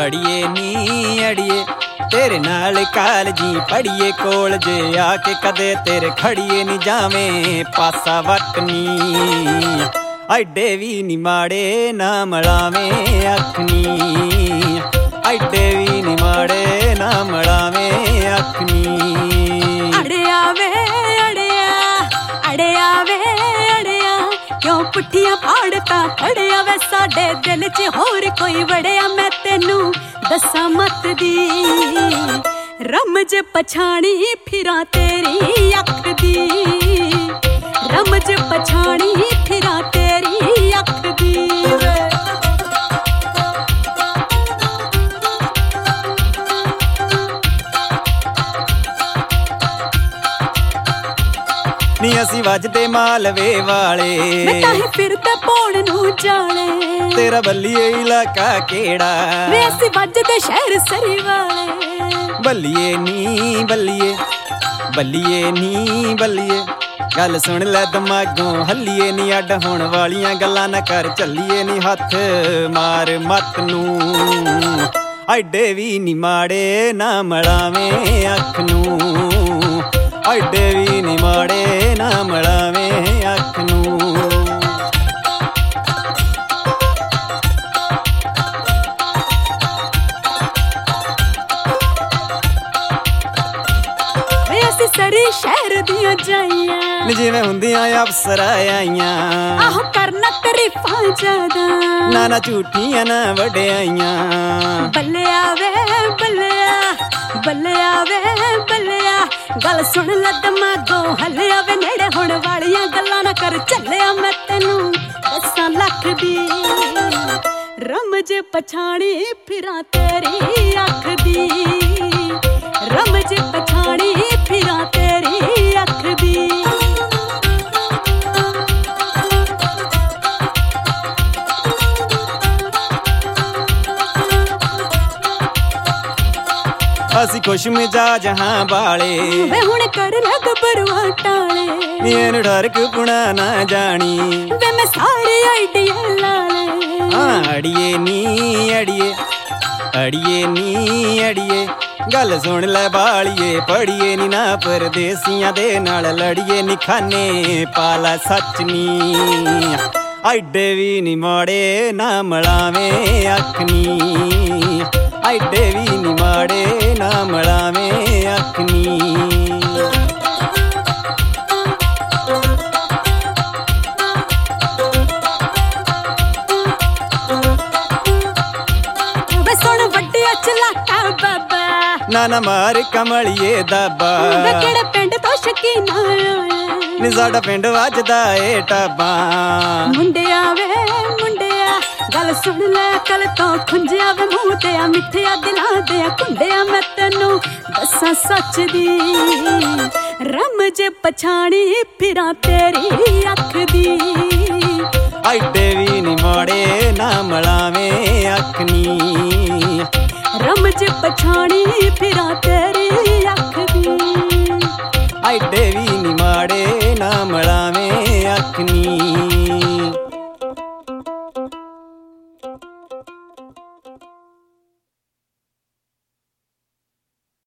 अड़िए नी अड़िए तेरे नाल कालजी पढ़िए कोल जे आके कदे तेरे खड़िए नी जावें पासा वटनी ऐडे भी नी माड़े ना मड़ावें अखनी ऐडे भी नी माड़े ना मड़ावें अखनी अड़िया वे अड़िया अड़िया वे अड़िया क्यों पुट्ठियां पाड़ता पड़िया वे साडे दिल च होर कोई वड़िया मैं तेनू दसा मत दी रमज पछाणी फिरा तेरी अख दी रमज पछाणी फिरा तेरी अख दी नी असी वजदे मालवे वाले मैं ताही फिरदा पौण नू जाले तेरा बल्लिए इलाका केड़ा वे असी वजदे शहर सरी वाले बल्लिए नी बल्लिए बल्लिए नी बल्लिए गल सुन लै दिमागों हल्लिए नी अड होण वालियां गल्लां ना कर चलिए नी हथ मार मत नू ऐडे भी नी माड़े ना मड़ावें अख नू ऐडे भी नी माड़े ना मड़ावें अख नू सरी शहर दियां जाइयां जिवें हुंदियां अफसर आइयां आहो करना तरीफां ज्यादा ना ना झूठियां ना वड्याइयां बल्लिया वे बल्लिया बल्लिया वे बल्लिया गल सुन लै दिमागों हल्लिया वे नेड़े होण वालियां गल्लां ना कर चलिया मैं तेनू दसां लख दी रमज पछाणी फिरा तेरी अख दी रमज पछाणी फिरा तेरी अख दी असी खुश मिजाज हाँ बाले वे हुण कर लग बरुआ टाले इन डरक पुणा ना जानी वे मैं सारी आइडिया लाले अड़िए नी अड़िए अड़िए नी अड़िए गल सुन लै बालिए पढ़िए नी ना परदेसियां दे नाल लड़िए नी खाने पाला सच नी ऐडे भी नी माड़े ना मड़ावें अख नी ऐडे भी नी माड़े ना मड़ावें अख नी ना ना मार कमलिए दाबा केड़े पिंड तो शकीना नी साडा पिंड वजदा ए टाबा मुंडिया वे मुंडिया गल सुन लै कल तो खुंजिया वे मूंह ते मिठिया दिलां दे कुंडिया मैं तेनू दसां सच दी रमज पछाणी फिरा तेरी अख दी ऐडे भी नी माड़े ना मड़ावें अख नी रमज पछाणी फिरा